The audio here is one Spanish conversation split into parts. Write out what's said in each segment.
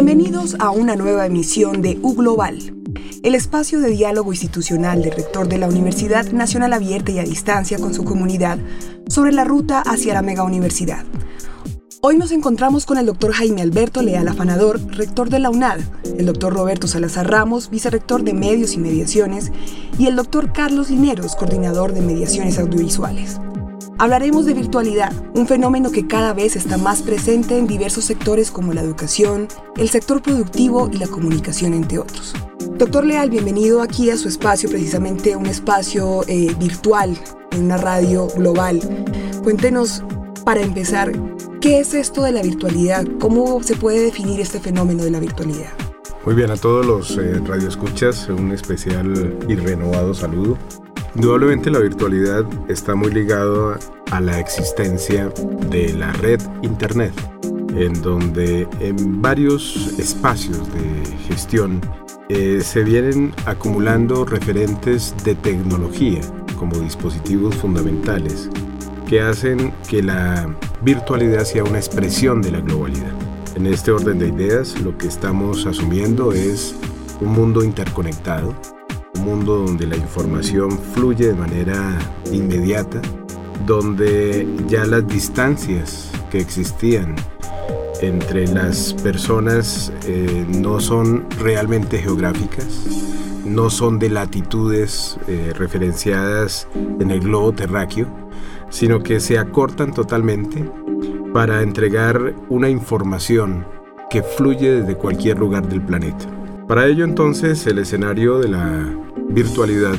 Bienvenidos a una nueva emisión de U-Global, el espacio de diálogo institucional del rector de la Universidad Nacional Abierta y a Distancia con su comunidad sobre la ruta hacia la megauniversidad. Hoy nos encontramos con el doctor Jaime Alberto Leal Afanador, rector de la UNAD, el doctor Roberto Salazar Ramos, vicerrector de Medios y Mediaciones, y el doctor Carlos Lineros, coordinador de Mediaciones Audiovisuales. Hablaremos de virtualidad, un fenómeno que cada vez está más presente en diversos sectores como la educación, el sector productivo y la comunicación, entre otros. Doctor Leal, bienvenido aquí a su espacio, precisamente un espacio virtual en una radio global. Cuéntenos, para empezar, ¿qué es esto de la virtualidad? ¿Cómo se puede definir este fenómeno de la virtualidad? Muy bien, a todos los radioescuchas, un especial y renovado saludo. Indudablemente la virtualidad está muy ligada a la existencia de la red Internet, en donde en varios espacios de gestión se vienen acumulando referentes de tecnología como dispositivos fundamentales que hacen que la virtualidad sea una expresión de la globalidad. En este orden de ideas, lo que estamos asumiendo es un mundo interconectado, un mundo donde la información fluye de manera inmediata, donde ya las distancias que existían entre las personas no son realmente geográficas, no son de latitudes referenciadas en el globo terráqueo, sino que se acortan totalmente para entregar una información que fluye desde cualquier lugar del planeta. Para ello, entonces, el escenario de la virtualidad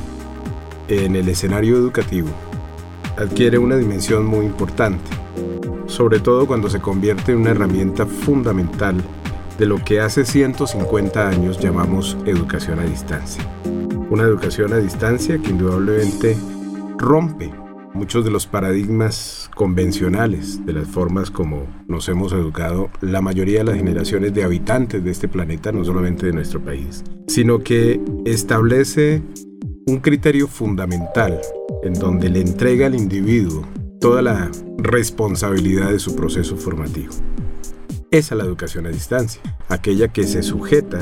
en el escenario educativo adquiere una dimensión muy importante, sobre todo cuando se convierte en una herramienta fundamental de lo que hace 150 años llamamos educación a distancia. Una educación a distancia que indudablemente rompe muchos de los paradigmas convencionales de las formas como nos hemos educado la mayoría de las generaciones de habitantes de este planeta, no solamente de nuestro país, sino que establece un criterio fundamental en donde le entrega al individuo toda la responsabilidad de su proceso formativo. Esa es la educación a distancia, aquella que se sujeta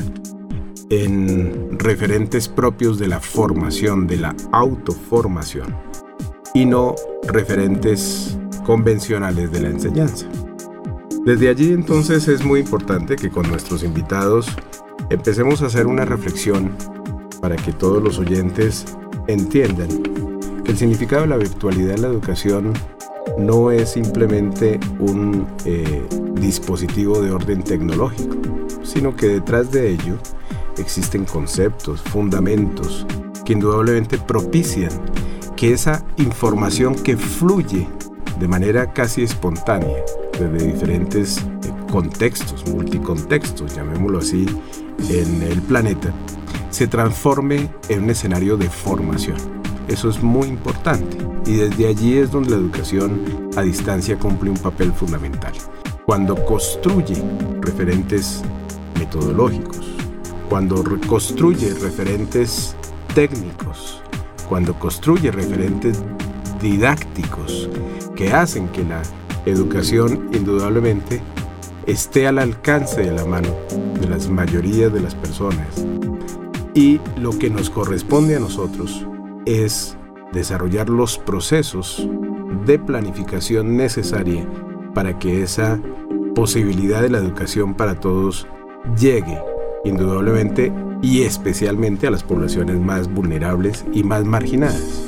en referentes propios de la formación, de la autoformación, y no referentes convencionales de la enseñanza. Desde allí, entonces, es muy importante que con nuestros invitados empecemos a hacer una reflexión para que todos los oyentes entiendan que el significado de la virtualidad en la educación no es simplemente un dispositivo de orden tecnológico, sino que detrás de ello existen conceptos, fundamentos que indudablemente propician que esa información que fluye de manera casi espontánea desde diferentes contextos, multicontextos, llamémoslo así, en el planeta, se transforme en un escenario de formación. Eso es muy importante y desde allí es donde la educación a distancia cumple un papel fundamental. Cuando construye referentes metodológicos, cuando construye referentes técnicos, cuando construye referentes didácticos que hacen que la educación indudablemente esté al alcance de la mano de las mayorías de las personas. Y lo que nos corresponde a nosotros es desarrollar los procesos de planificación necesaria para que esa posibilidad de la educación para todos llegue indudablemente y especialmente a las poblaciones más vulnerables y más marginadas.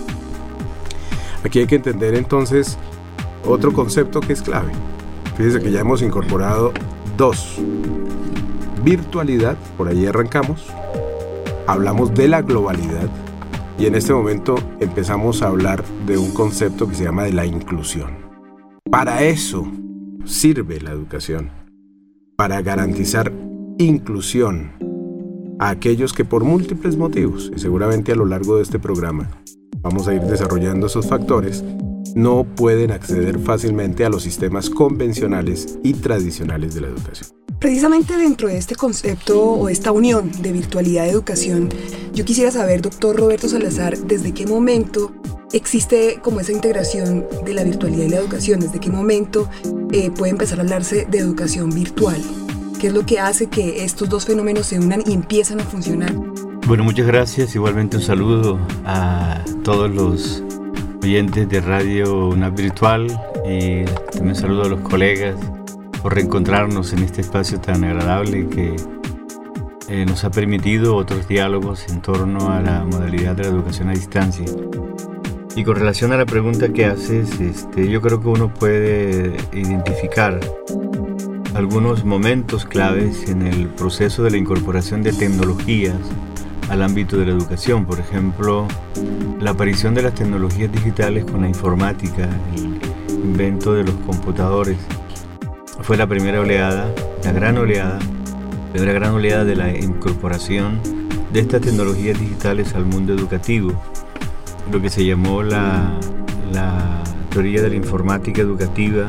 Aquí hay que entender entonces otro concepto que es clave. Fíjense que ya hemos incorporado dos. Virtualidad, por ahí arrancamos, hablamos de la globalidad y en este momento empezamos a hablar de un concepto que se llama de la inclusión. Para eso sirve la educación, para garantizar inclusión a aquellos que por múltiples motivos, y seguramente a lo largo de este programa vamos a ir desarrollando esos factores, no pueden acceder fácilmente a los sistemas convencionales y tradicionales de la educación. Precisamente dentro de este concepto o esta unión de virtualidad y educación, yo quisiera saber, doctor Roberto Salazar, ¿desde qué momento existe como esa integración de la virtualidad y la educación? ¿Desde qué momento puede empezar a hablarse de educación virtual? ¿Qué es lo que hace que estos dos fenómenos se unan y empiezan a funcionar? Bueno, muchas gracias. Igualmente un saludo a todos los oyentes de Radio UNAV Virtual y también un saludo a los colegas por reencontrarnos en este espacio tan agradable que nos ha permitido otros diálogos en torno a la modalidad de la educación a distancia. Y con relación a la pregunta que haces, yo creo que uno puede identificar algunos momentos claves en el proceso de la incorporación de tecnologías al ámbito de la educación. Por ejemplo, la aparición de las tecnologías digitales con la informática, el invento de los computadores, fue la primera oleada, la gran oleada de la incorporación de estas tecnologías digitales al mundo educativo, lo que se llamó la teoría de la informática educativa,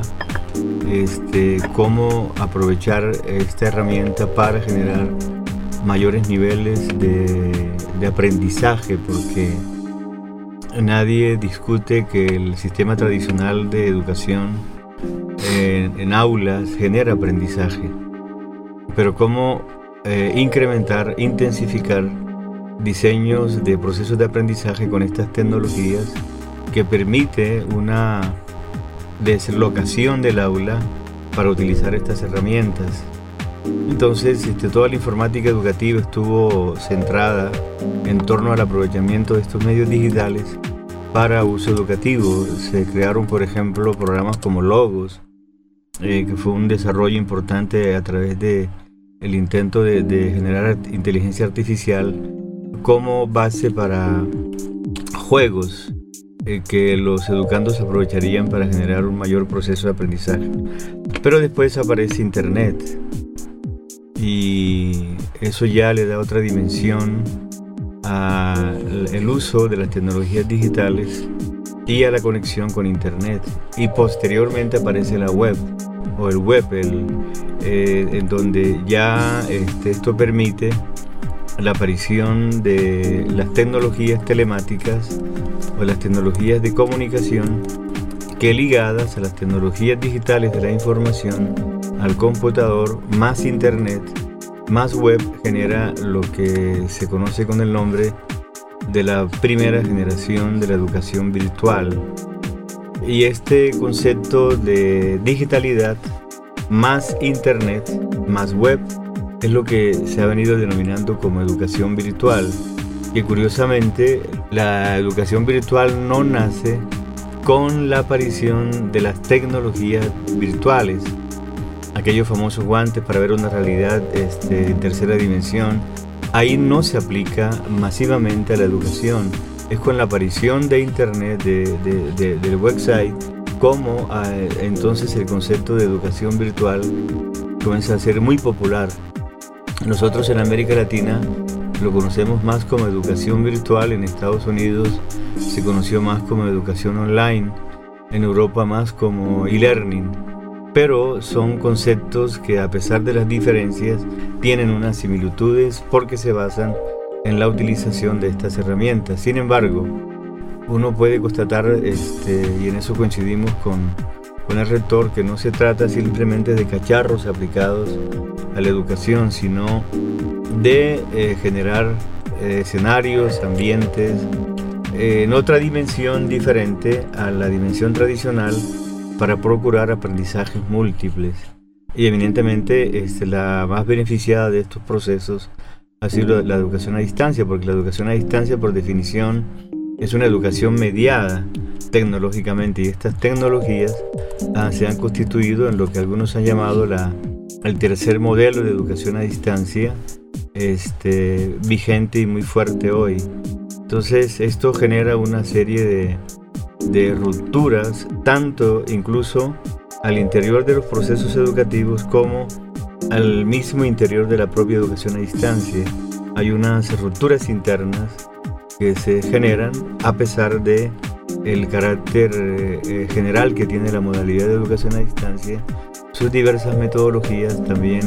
cómo aprovechar esta herramienta para generar mayores niveles de aprendizaje, porque nadie discute que el sistema tradicional de educación en aulas genera aprendizaje, pero cómo incrementar, intensificar diseños de procesos de aprendizaje con estas tecnologías que permite una deslocación del aula para utilizar estas herramientas. Entonces, toda la informática educativa estuvo centrada en torno al aprovechamiento de estos medios digitales para uso educativo. Se crearon, por ejemplo, programas como Logos, que fue un desarrollo importante a través del intento de generar inteligencia artificial como base para juegos que los educandos aprovecharían para generar un mayor proceso de aprendizaje. Pero después aparece Internet y eso ya le da otra dimensión al uso de las tecnologías digitales y a la conexión con Internet. Y posteriormente aparece la web o el web, en donde ya esto permite la aparición de las tecnologías telemáticas o las tecnologías de comunicación que, ligadas a las tecnologías digitales de la información, al computador, más Internet, más web, genera lo que se conoce con el nombre de la primera generación de la educación virtual. Y este concepto de digitalidad más Internet más web es lo que se ha venido denominando como educación virtual, que curiosamente la educación virtual no nace con la aparición de las tecnologías virtuales, aquellos famosos guantes para ver una realidad en tercera dimensión. Ahí no se aplica masivamente a la educación, es con la aparición de Internet, del website, como entonces el concepto de educación virtual comienza a ser muy popular. Nosotros en América Latina lo conocemos más como educación virtual, en Estados Unidos se conoció más como educación online, en Europa más como e-learning, pero son conceptos que, a pesar de las diferencias, tienen unas similitudes porque se basan en la utilización de estas herramientas. Sin embargo, uno puede constatar, y en eso coincidimos con el rector, que no se trata simplemente de cacharros aplicados a la educación, sino de generar escenarios, ambientes en otra dimensión diferente a la dimensión tradicional para procurar aprendizajes múltiples. Y evidentemente la más beneficiada de estos procesos ha sido la educación a distancia, porque la educación a distancia, por definición, es una educación mediada tecnológicamente, y estas tecnologías se han constituido en lo que algunos han llamado el tercer modelo de educación a distancia, vigente y muy fuerte hoy. Entonces esto genera una serie de rupturas, tanto incluso al interior de los procesos educativos como al mismo interior de la propia educación a distancia. Hay unas rupturas internas que se generan a pesar de el carácter general que tiene la modalidad de educación a distancia. Sus diversas metodologías también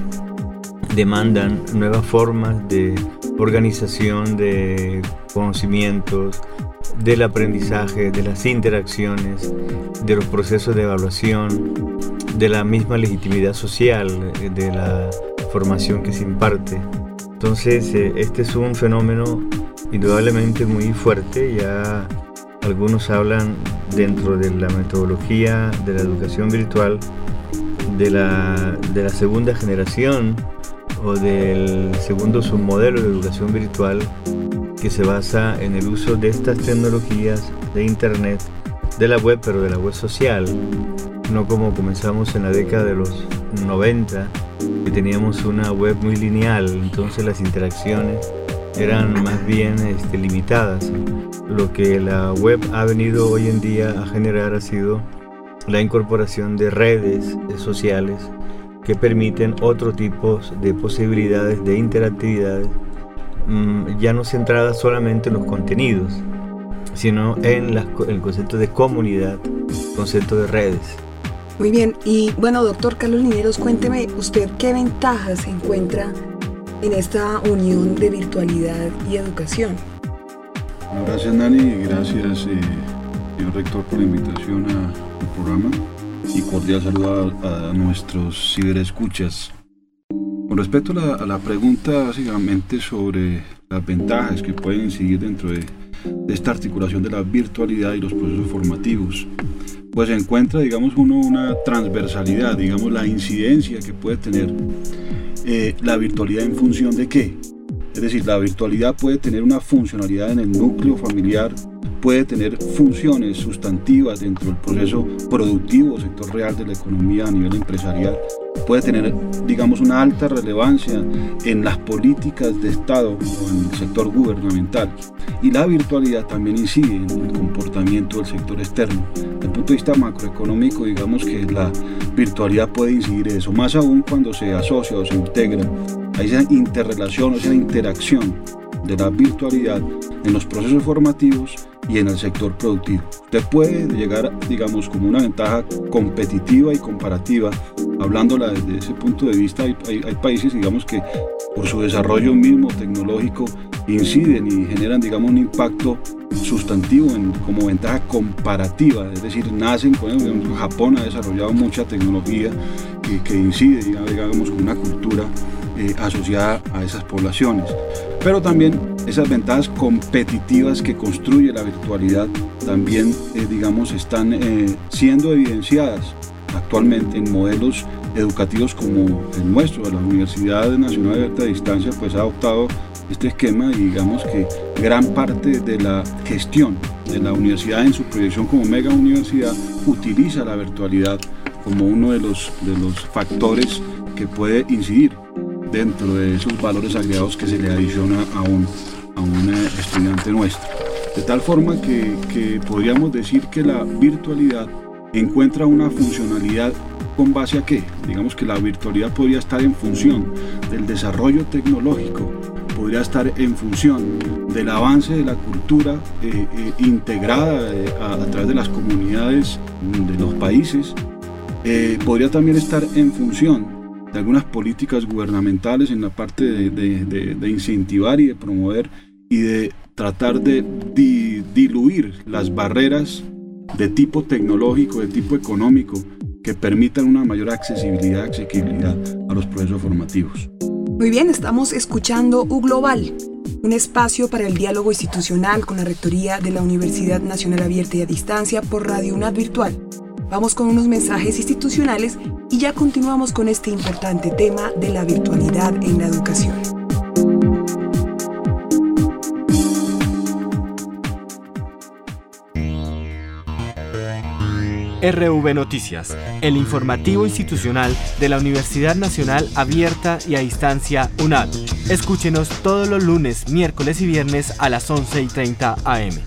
demandan nuevas formas de organización de conocimientos, del aprendizaje, de las interacciones, de los procesos de evaluación, de la misma legitimidad social, de la formación que se imparte. Entonces, este es un fenómeno indudablemente muy fuerte. Ya algunos hablan dentro de la metodología de la educación virtual de la segunda generación o del segundo submodelo de educación virtual, que se basa en el uso de estas tecnologías de internet, de la web, pero de la web social, no como comenzamos en la década de los 90, que teníamos una web muy lineal, entonces las interacciones eran más bien limitadas. Lo que la web ha venido hoy en día a generar ha sido la incorporación de redes sociales que permiten otro tipo de posibilidades de interactividades, ya no centradas solamente en los contenidos, sino en el concepto de comunidad, concepto de redes. Muy bien, y bueno, doctor Carlos Lineros, cuénteme usted qué ventajas encuentra en esta unión de virtualidad y educación. Gracias, Nani, y gracias, señor rector, por la invitación al programa, y cordial saludo a nuestros ciberescuchas. Con respecto a la pregunta básicamente sobre las ventajas que pueden incidir dentro de esta articulación de la virtualidad y los procesos formativos, pues se encuentra, digamos, una transversalidad, digamos, la incidencia que puede tener la virtualidad en función de qué. Es decir, la virtualidad puede tener una funcionalidad en el núcleo familiar, puede tener funciones sustantivas dentro del proceso productivo, sector real de la economía a nivel empresarial, puede tener, digamos, una alta relevancia en las políticas de Estado o en el sector gubernamental. Y la virtualidad también incide en el comportamiento del sector externo. Desde el punto de vista macroeconómico, digamos que la virtualidad puede incidir en eso, más aún cuando se asocia o se integra a esa interrelación o esa interacción de la virtualidad en los procesos formativos y en el sector productivo. Usted puede llegar, digamos, como una ventaja competitiva y comparativa, hablándola desde ese punto de vista. Hay países, digamos, que por su desarrollo mismo tecnológico inciden y generan, digamos, un impacto sustantivo como ventaja comparativa, es decir, nacen con eso. Japón ha desarrollado mucha tecnología que incide, digamos, con una cultura asociada a esas poblaciones. Pero también esas ventajas competitivas que construye la virtualidad también, digamos, están siendo evidenciadas actualmente en modelos educativos como el nuestro. La Universidad Nacional Abierta de Distancia pues ha adoptado este esquema, y digamos que gran parte de la gestión de la universidad en su proyección como mega universidad utiliza la virtualidad como uno de los factores que puede incidir dentro de esos valores agregados que se le adiciona a un estudiante nuestro. De tal forma que podríamos decir que la virtualidad encuentra una funcionalidad con base a qué. Digamos que la virtualidad podría estar en función del desarrollo tecnológico, podría estar en función del avance de la cultura integrada a través de las comunidades de los países, podría también estar en función de algunas políticas gubernamentales en la parte de incentivar y de promover y de tratar de diluir las barreras de tipo tecnológico, de tipo económico, que permitan una mayor accesibilidad a los procesos formativos. Muy bien, estamos escuchando UGlobal, un espacio para el diálogo institucional con la Rectoría de la Universidad Nacional Abierta y a Distancia por Radio UNAD Virtual. Vamos con unos mensajes institucionales y ya continuamos con este importante tema de la virtualidad en la educación. RV Noticias, el informativo institucional de la Universidad Nacional Abierta y a Distancia UNAD. Escúchenos todos los lunes, miércoles y viernes a las 11:30 am.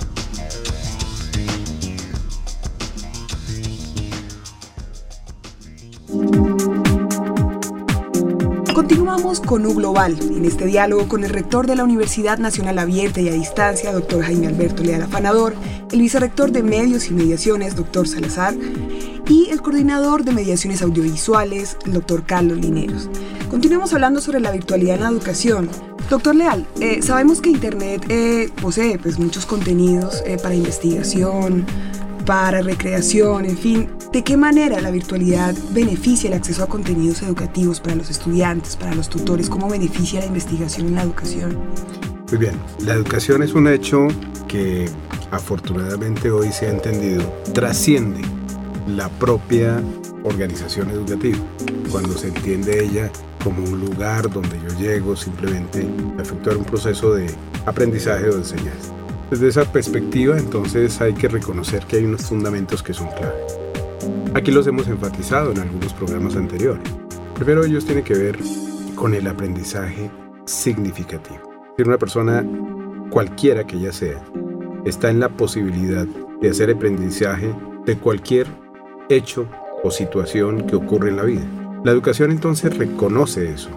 Continuamos con UGlobal, en este diálogo con el rector de la Universidad Nacional Abierta y a Distancia, doctor Jaime Alberto Leal Afanador, el vicerrector de Medios y Mediaciones, doctor Salazar, y el coordinador de Mediaciones Audiovisuales, el doctor Carlos Lineros. Continuamos hablando sobre la virtualidad en la educación. Doctor Leal, sabemos que Internet posee muchos contenidos para investigación, para recreación, en fin. ¿De qué manera la virtualidad beneficia el acceso a contenidos educativos para los estudiantes, para los tutores? ¿Cómo beneficia la investigación en la educación? Muy bien, la educación es un hecho que afortunadamente hoy se ha entendido, trasciende la propia organización educativa, cuando se entiende ella como un lugar donde yo llego simplemente a efectuar un proceso de aprendizaje o de enseñanza. Desde esa perspectiva, entonces, hay que reconocer que hay unos fundamentos que son clave. Aquí los hemos enfatizado en algunos programas anteriores. Primero, ellos tienen que ver con el aprendizaje significativo. Si una persona, cualquiera que ella sea, está en la posibilidad de hacer aprendizaje de cualquier hecho o situación que ocurre en la vida. La educación entonces reconoce eso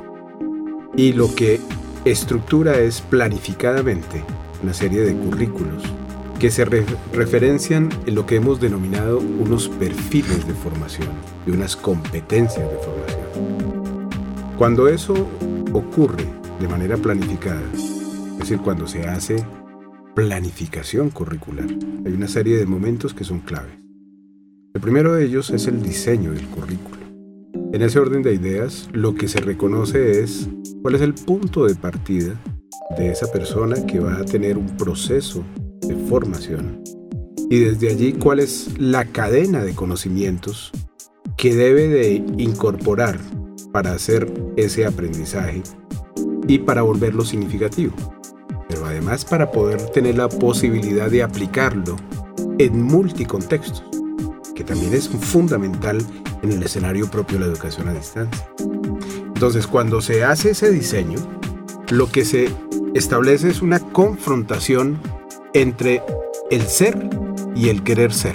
y lo que estructura es planificadamente una serie de currículos que se referencian en lo que hemos denominado unos perfiles de formación y unas competencias de formación. Cuando eso ocurre de manera planificada, es decir, cuando se hace planificación curricular, hay una serie de momentos que son claves. El primero de ellos es el diseño del currículo. En ese orden de ideas, lo que se reconoce es cuál es el punto de partida de esa persona que va a tener un proceso de formación y desde allí cuál es la cadena de conocimientos que debe de incorporar para hacer ese aprendizaje y para volverlo significativo, pero además para poder tener la posibilidad de aplicarlo en multicontextos, que también es fundamental en el escenario propio de la educación a distancia. Entonces, cuando se hace ese diseño, lo que se establece es una confrontación entre el ser y el querer ser.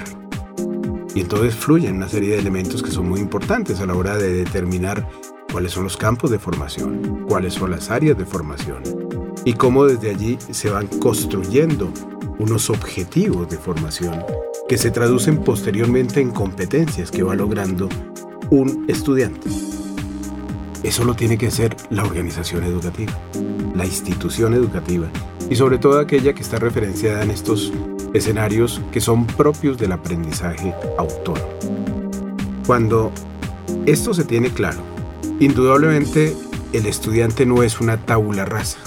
Y entonces fluyen una serie de elementos que son muy importantes a la hora de determinar cuáles son los campos de formación, cuáles son las áreas de formación y cómo desde allí se van construyendo unos objetivos de formación que se traducen posteriormente en competencias que va logrando un estudiante. Eso lo tiene que hacer la organización educativa, la institución educativa y sobre todo aquella que está referenciada en estos escenarios que son propios del aprendizaje autónomo. Cuando esto se tiene claro, indudablemente el estudiante no es una tabula rasa.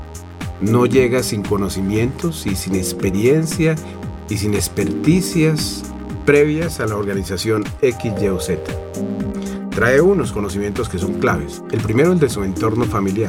No llega sin conocimientos y sin experiencia y sin experticias previas a la organización X, Y o Z. Trae unos conocimientos que son claves. El primero, el de su entorno familiar.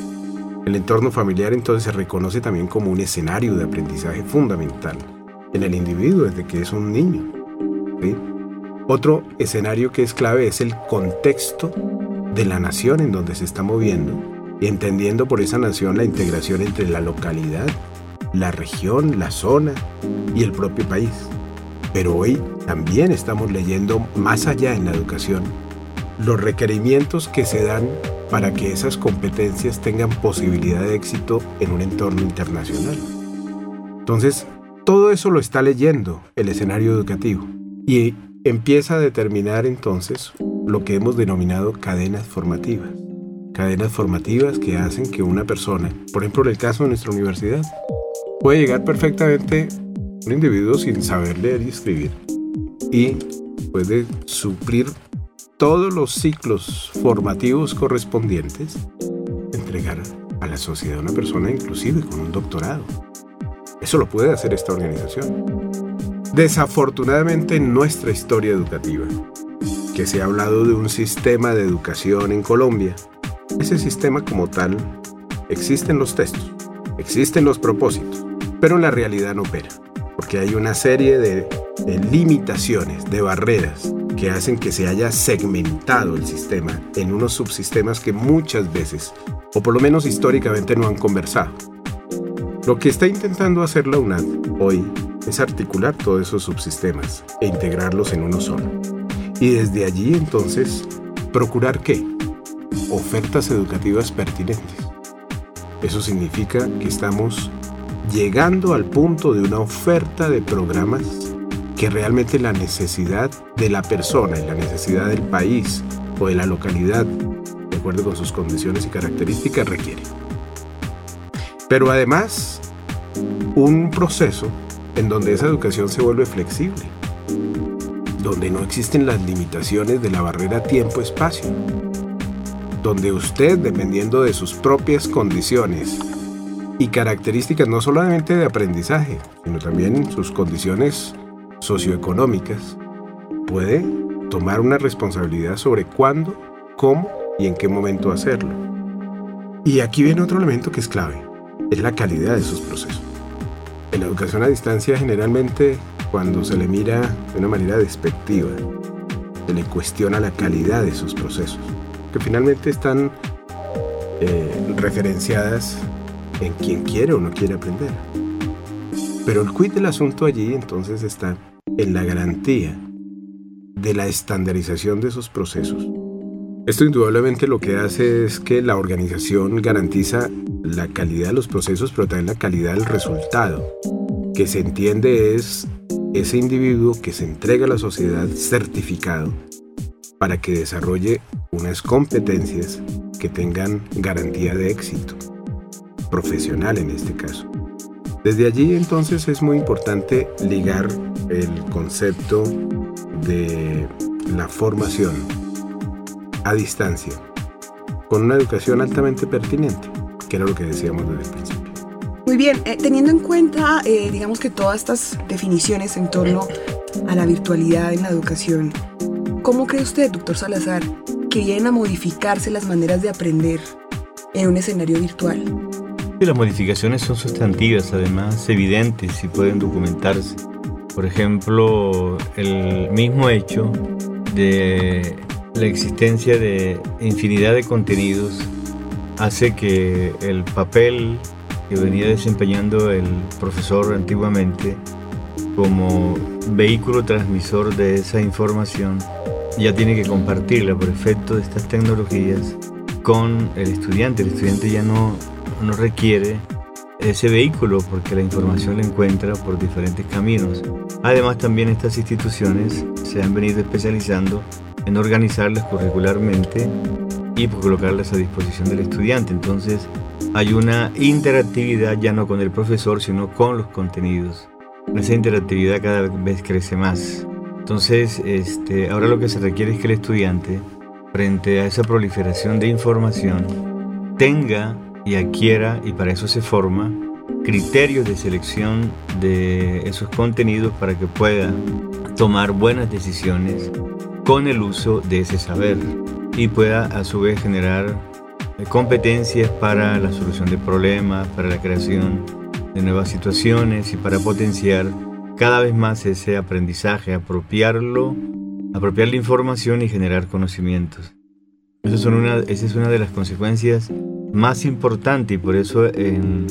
El entorno familiar entonces se reconoce también como un escenario de aprendizaje fundamental en el individuo desde que es un niño, ¿sí? Otro escenario que es clave es el contexto de la nación en donde se está moviendo y entendiendo por esa nación la integración entre la localidad, la región, la zona y el propio país. Pero hoy también estamos leyendo más allá en la educación los requerimientos que se dan para que esas competencias tengan posibilidad de éxito en un entorno internacional. Entonces, todo eso lo está leyendo el escenario educativo y empieza a determinar entonces lo que hemos denominado cadenas formativas. Cadenas formativas que hacen que una persona, por ejemplo en el caso de nuestra universidad, puede llegar perfectamente un individuo sin saber leer y escribir y puede suplir todos los ciclos formativos correspondientes, entregar a la sociedad una persona inclusive con un doctorado. Eso lo puede hacer esta organización. Desafortunadamente en nuestra historia educativa, que se ha hablado de un sistema de educación en Colombia, ese sistema como tal, existen los textos, existen los propósitos, pero en la realidad no opera, porque hay una serie de limitaciones, de barreras, que hacen que se haya segmentado el sistema en unos subsistemas que muchas veces, o por lo menos históricamente, no han conversado. Lo que está intentando hacer la UNAD hoy es articular todos esos subsistemas e integrarlos en uno solo. Y desde allí, entonces, procurar ¿qué? Ofertas educativas pertinentes. Eso significa que estamos llegando al punto de una oferta de programas que realmente la necesidad de la persona y la necesidad del país o de la localidad, de acuerdo con sus condiciones y características, requiere. Pero además, un proceso en donde esa educación se vuelve flexible. donde no existen las limitaciones de la barrera tiempo-espacio, donde usted, dependiendo de sus propias condiciones y características no solamente de aprendizaje, sino también sus condiciones socioeconómicas, puede tomar una responsabilidad sobre cuándo, cómo y en qué momento hacerlo. Y aquí viene otro elemento que es clave, es la calidad de sus procesos. En la educación a distancia, generalmente, cuando se le mira de una manera despectiva, se le cuestiona la calidad de sus procesos, que finalmente están referenciadas en quien quiere o no quiere aprender. Pero el quid del asunto allí entonces está en la garantía de la estandarización de esos procesos. Esto indudablemente lo que hace es que la organización garantiza la calidad de los procesos, pero también la calidad del resultado, que se entiende es ese individuo que se entrega a la sociedad certificado para que desarrolle unas competencias que tengan garantía de éxito, profesional en este caso. Desde allí entonces es muy importante ligar el concepto de la formación a distancia con una educación altamente pertinente, que era lo que decíamos desde el principio. Muy bien, teniendo en cuenta, digamos que todas estas definiciones en torno a la virtualidad en la educación, ¿cómo cree usted, doctor Salazar, que vienen a modificarse las maneras de aprender en un escenario virtual? Las modificaciones son sustantivas, además evidentes y pueden documentarse. Por ejemplo, el mismo hecho de la existencia de infinidad de contenidos hace que el papel que venía desempeñando el profesor antiguamente como vehículo transmisor de esa información ya tiene que compartirla por efecto de estas tecnologías con el estudiante. El estudiante ya no requiere ese vehículo porque la información la encuentra por diferentes caminos. Además, también estas instituciones se han venido especializando en organizarlas curricularmente y colocarlas a disposición del estudiante. Entonces hay una interactividad ya no con el profesor, sino con los contenidos. Esa interactividad cada vez crece más. Entonces, ahora lo que se requiere es que el estudiante, frente a esa proliferación de información, tenga y adquiera, y para eso se forma, criterios de selección de esos contenidos para que pueda tomar buenas decisiones con el uso de ese saber y pueda a su vez generar competencias para la solución de problemas, para la creación de nuevas situaciones y para potenciar cada vez más ese aprendizaje, apropiarle información y generar conocimientos. Esa es una de las consecuencias más importantes, y por eso en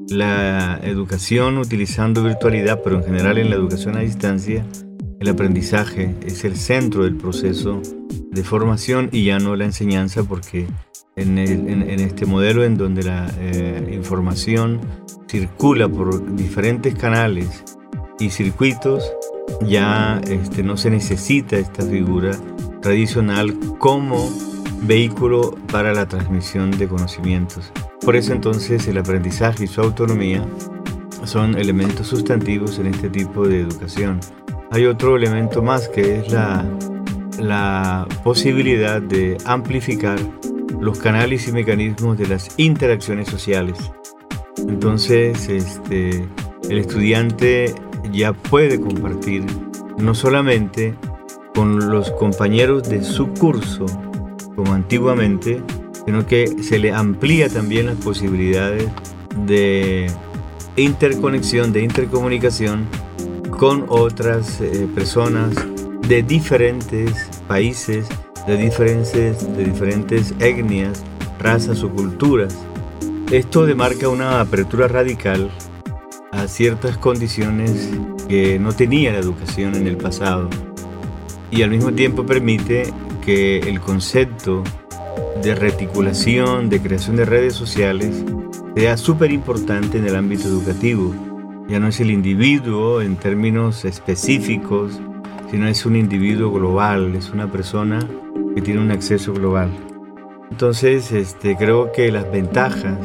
la educación utilizando virtualidad, pero en general en la educación a distancia, el aprendizaje es el centro del proceso de formación y ya no la enseñanza, porque en este modelo en donde la información circula por diferentes canales y circuitos, ya no se necesita esta figura tradicional como vehículo para la transmisión de conocimientos. Por eso entonces el aprendizaje y su autonomía son elementos sustantivos en este tipo de educación. Hay otro elemento más que es la posibilidad de amplificar los canales y mecanismos de las interacciones sociales. Entonces el estudiante ya puede compartir no solamente con los compañeros de su curso como antiguamente, sino que se le amplía también las posibilidades de interconexión, de intercomunicación con otras personas de diferentes países, de diferentes etnias, razas o culturas. Esto demarca una apertura radical a ciertas condiciones que no tenía la educación en el pasado, y al mismo tiempo permite que el concepto de reticulación, de creación de redes sociales, sea súper importante en el ámbito educativo. Ya no es el individuo en términos específicos, sino es un individuo global, es una persona que tiene un acceso global. Entonces, creo que las ventajas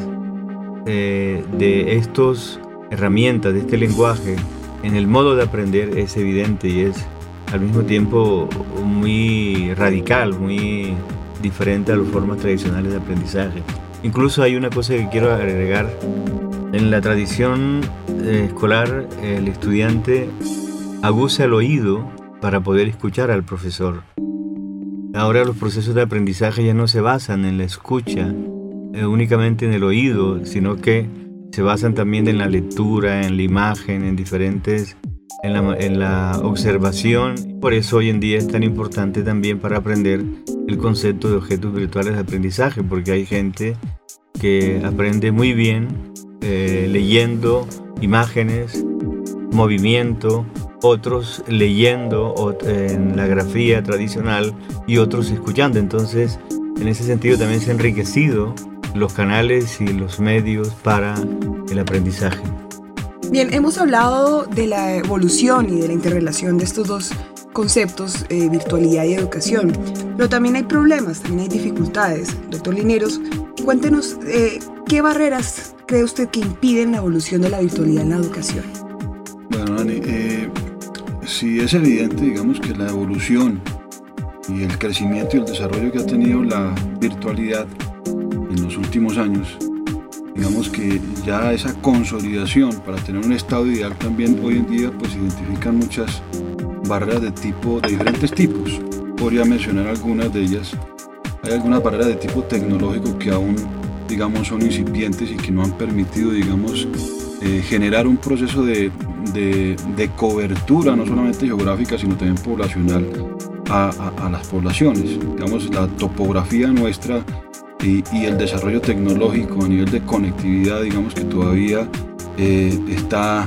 de estas herramientas, de este lenguaje, en el modo de aprender es evidente, y es al mismo tiempo muy radical, muy diferente a las formas tradicionales de aprendizaje. Incluso hay una cosa que quiero agregar. En la tradición escolar, el estudiante aguza el oído para poder escuchar al profesor. Ahora los procesos de aprendizaje ya no se basan en la escucha, únicamente en el oído, sino que se basan también en la lectura, en la imagen, en la observación. Por eso hoy en día es tan importante también para aprender el concepto de objetos virtuales de aprendizaje, porque hay gente que aprende muy bien leyendo imágenes, movimiento, otros leyendo en la grafía tradicional y otros escuchando. Entonces, en ese sentido también se han enriquecido los canales y los medios para el aprendizaje. Bien, hemos hablado de la evolución y de la interrelación de estos dos conceptos, virtualidad y educación, pero también hay problemas, también hay dificultades. Doctor Lineros, cuéntenos qué barreras cree usted que impiden la evolución de la virtualidad en la educación. Bueno, Dani, sí es evidente, digamos, que la evolución y el crecimiento y el desarrollo que ha tenido la virtualidad en los últimos años, digamos que ya esa consolidación para tener un estado ideal también hoy en día pues identifican muchas barreras de diferentes tipos. Podría mencionar algunas de ellas. Hay algunas barreras de tipo tecnológico que aún, digamos, son incipientes y que no han permitido, digamos, generar un proceso de cobertura, no solamente geográfica, sino también poblacional a las poblaciones. Digamos, la topografía nuestra y el desarrollo tecnológico a nivel de conectividad, digamos que todavía está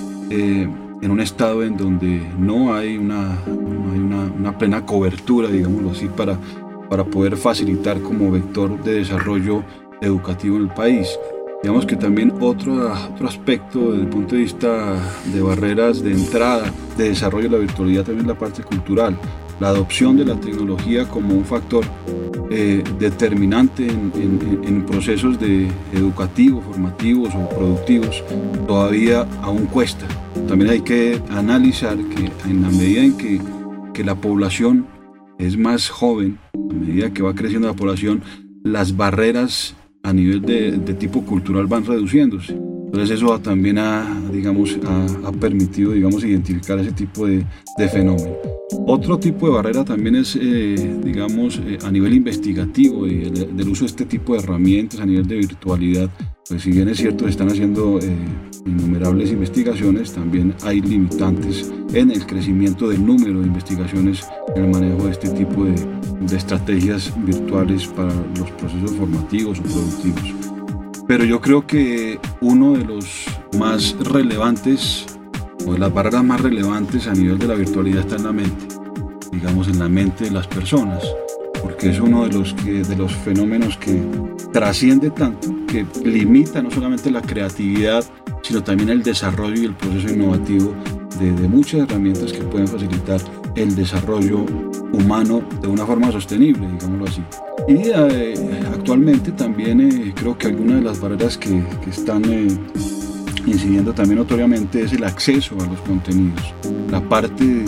en un estado en donde no hay una plena cobertura, digámoslo así, para poder facilitar como vector de desarrollo educativo en el país. Digamos que también otro aspecto desde el punto de vista de barreras de entrada, de desarrollo de la virtualidad, también la parte cultural, la adopción de la tecnología como un factor determinante en procesos educativos, formativos o productivos, todavía aún cuesta. También hay que analizar que en la medida en que la población es más joven, a medida que va creciendo la población, las barreras a nivel de tipo cultural van reduciéndose. Entonces eso también ha permitido, digamos, identificar ese tipo de fenómeno. Otro tipo de barrera también es, a nivel investigativo y del uso de este tipo de herramientas a nivel de virtualidad. Pues si bien es cierto, se están haciendo innumerables investigaciones, también hay limitantes en el crecimiento del número de investigaciones en el manejo de este tipo de estrategias virtuales para los procesos formativos o productivos. Pero yo creo que uno de los más relevantes, o de las barreras más relevantes a nivel de la virtualidad está en la mente, digamos en la mente de las personas, porque es uno de los fenómenos que trasciende tanto, que limita no solamente la creatividad, sino también el desarrollo y el proceso innovativo de muchas herramientas que pueden facilitar el desarrollo humano de una forma sostenible, digámoslo así. Y actualmente también creo que algunas de las barreras que están incidiendo también notoriamente es el acceso a los contenidos, la parte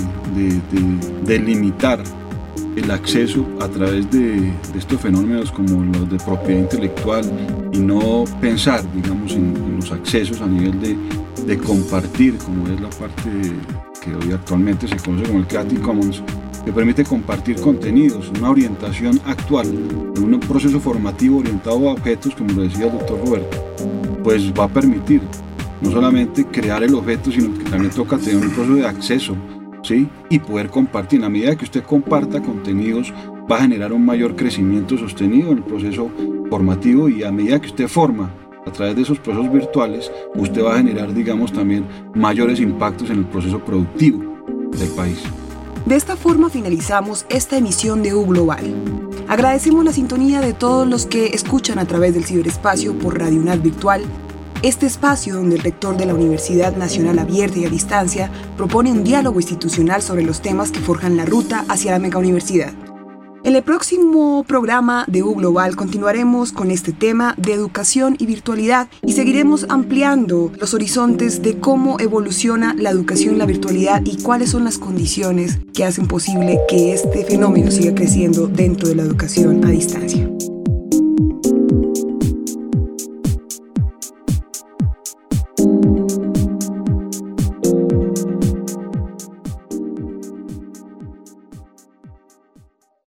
de limitar el acceso a través de estos fenómenos como los de propiedad intelectual y no pensar, digamos, en los accesos a nivel de compartir, como es la parte que hoy actualmente se conoce como el Creative Commons, que permite compartir contenidos, una orientación actual, en un proceso formativo orientado a objetos, como lo decía el doctor Roberto, pues va a permitir no solamente crear el objeto, sino que también toca tener un proceso de acceso, ¿sí? Y poder compartir. A medida que usted comparta contenidos, va a generar un mayor crecimiento sostenido en el proceso formativo, y a medida que usted forma a través de esos procesos virtuales, usted va a generar, digamos, también mayores impactos en el proceso productivo del país. De esta forma finalizamos esta emisión de U Global. Agradecemos la sintonía de todos los que escuchan a través del ciberespacio por Radio UNAD Virtual, este espacio donde el rector de la Universidad Nacional Abierta y a Distancia propone un diálogo institucional sobre los temas que forjan la ruta hacia la megauniversidad. En el próximo programa de U Global continuaremos con este tema de educación y virtualidad y seguiremos ampliando los horizontes de cómo evoluciona la educación en la virtualidad y cuáles son las condiciones que hacen posible que este fenómeno siga creciendo dentro de la educación a distancia.